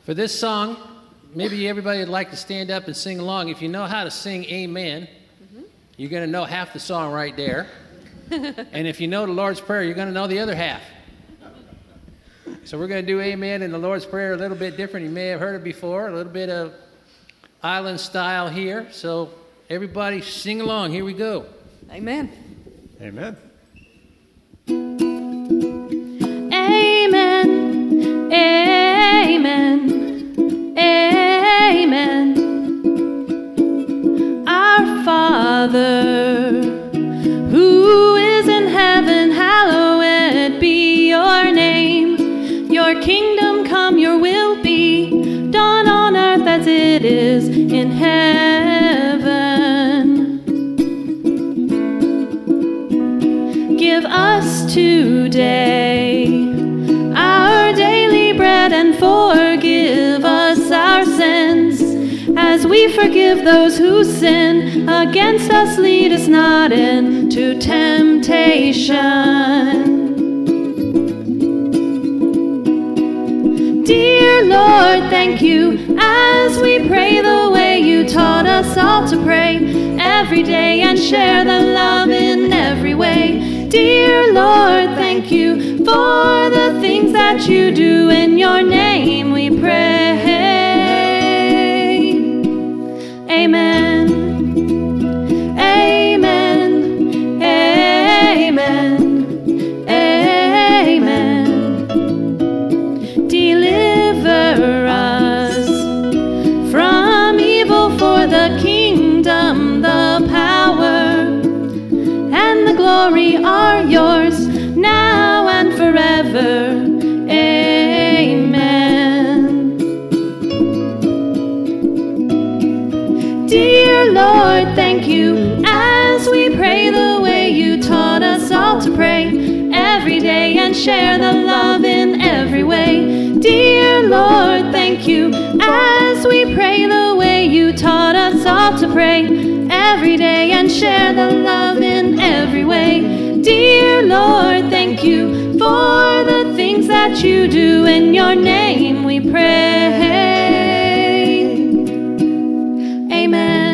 For this song, maybe everybody would like to stand up and sing along. If you know how to sing Amen, you're going to know half the song right there. And if you know the Lord's Prayer, you're going to know the other half. So we're going to do Amen in the Lord's Prayer a little bit different. You may have heard it before, a little bit of island style here. So everybody sing along. Here we go. Amen. Amen. Amen. Amen. Amen. Our Father, who is in heaven, hallowed be your name. Your kingdom come, your will be done on earth as it is in heaven. Give us today our daily bread, and forgive us our sins as we forgive those who sin against us. Lead us not into temptation. Dear Lord, thank you as we pray the way you taught us all to pray every day and share the love in every way. Dear Lord, thank you for the things that you do. In your name we pray. Amen. Amen. Amen. Amen. Deliver us from evil, for the kingdom, the power, and the glory are yours, now and forever. Amen. Dear Lord, thank you as we pray the way you taught us all to pray every day and share the love in every way. Dear Lord, thank you as we pray the way you taught us all to pray every day and share the love in every way. Dear Lord, thank you for the things that you do. In your name we pray. Amen.